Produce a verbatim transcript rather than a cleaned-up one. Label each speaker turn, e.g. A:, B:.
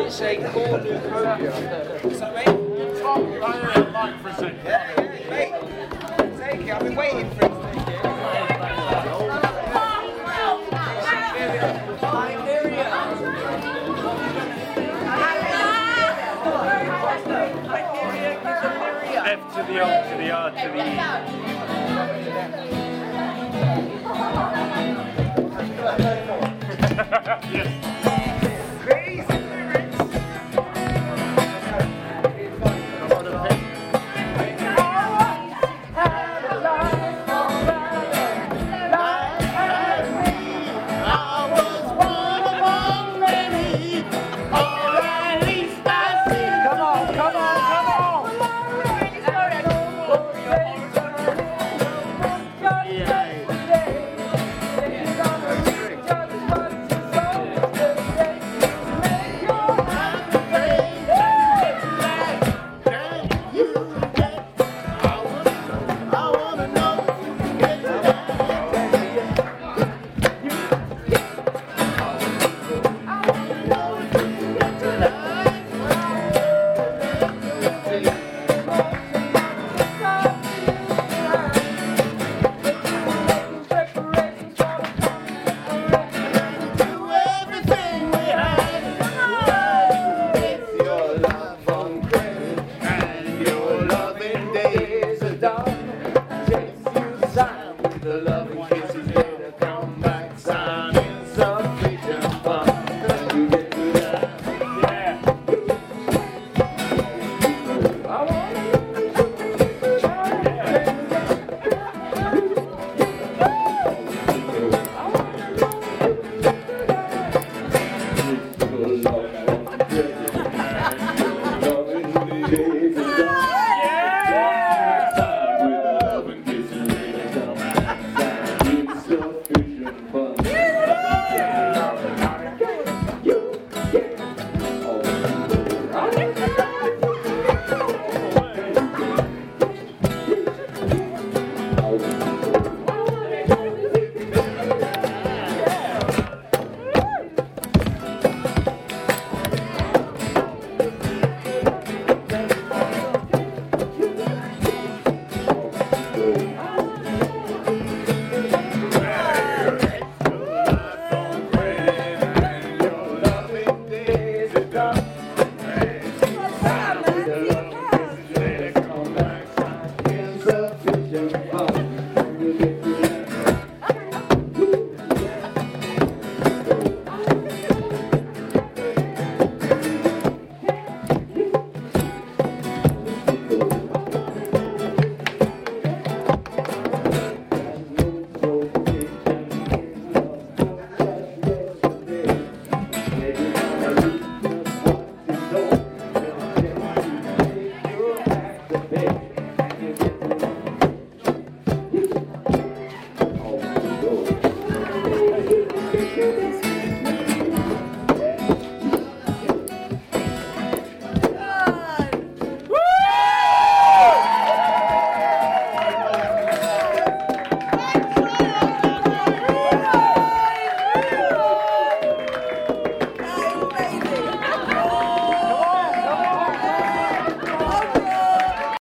A: It's a cornucopia. So, mate,
B: Tom, I hear a mic for a second.
A: yeah, yeah, mate. Take it. I've been waiting for it to take it.
B: F to the O to the R to the E. Yes.
A: Crazy lyrics. Come on, come on, come on.